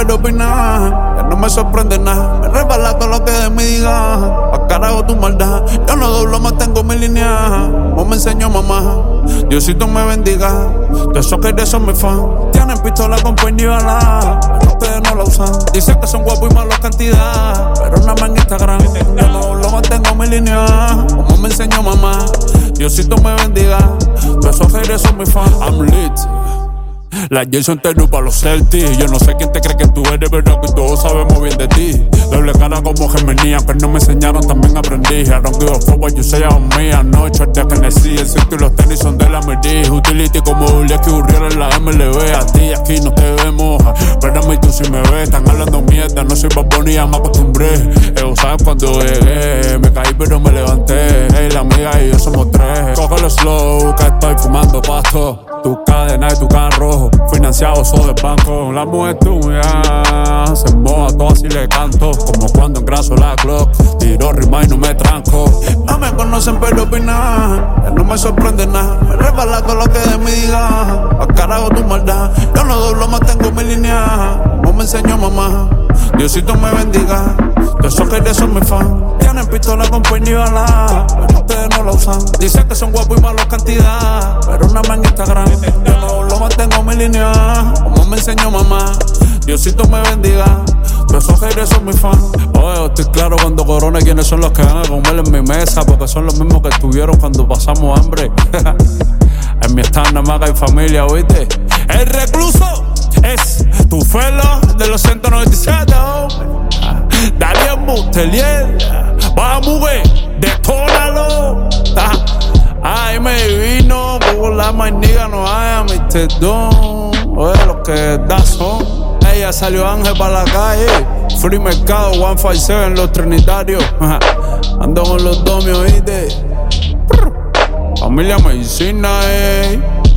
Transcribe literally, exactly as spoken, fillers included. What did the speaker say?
pero opinar. Ya no me sorprende nada, me resbala todo lo que de mí diga. A carajo tu maldad, yo no doblo más, tengo mi línea. Vos me enseñó mamá, Diosito me bendiga. De esos que de son mis fans, tienen pistola con puño y bala, pero ustedes no la usan. Dicen que son guapos y malos cantidad, pero nada más en Instagram. Yo no doblo más, tengo mi línea. Como me enseñó mamá, Diosito me bendiga. De esos que de son mis fans. I'm lit. La Jason te para los Celtics. Yo no sé quién te cree que tú eres, pero que todos sabemos bien de ti. Doble cara como Gemini, aunque no me enseñaron, también aprendí. I don't give a fuck what you say on me. Anoche de Tennessee, el circo y los tenis son de la Medi. Utility como Julia que Urriera en la M L B. A ti aquí no te vemos, pero a mí tú sí me ves. Están hablando mierda, no soy Bad Bunny, ya me acostumbré. Ellos saben cuando llegué, me caí pero me levanté. Hey, la amiga y yo somos tres. Cógelo slow, que estoy fumando pasto. Tu cadena y tu carro, financiado solo del banco. La mujer tuya se moja todo así le canto. Como cuando engraso la Glock, tiro rima y no me tranco. No me conocen pero opinar, ya no me sorprende nada. Me resbala todo lo que de mí diga. A carajo tu maldad, yo no doblo más, tengo mi línea. Como me enseñó mamá, Diosito me bendiga. De esos que de son mis fans, tienen pistola con puño y bala, pero ustedes no la usan. Dicen que son guapos y malos cantidad, pero nada más en Instagram. Yo no lo mantengo mi línea, como me enseñó mamá, Diosito me bendiga. De esos que son mis fans. Oye, estoy claro cuando corone quiénes son los que van a comer en mi mesa, porque son los mismos que estuvieron cuando pasamos hambre. En mi stand nada más hay familia, ¿oíste? El recluso es tu felo de los ciento noventa y siete, hombre. Dale un Bustelier, vamos, güey, detónalo. Ay, me vino, por la maniga no hay, mister Don. Oye, los que da son. Ella salió Ángel para la calle. Free Mercado, ciento cincuenta y siete, los Trinitarios. Ando con los domios, ¿oíste? Familia Medicina, eh.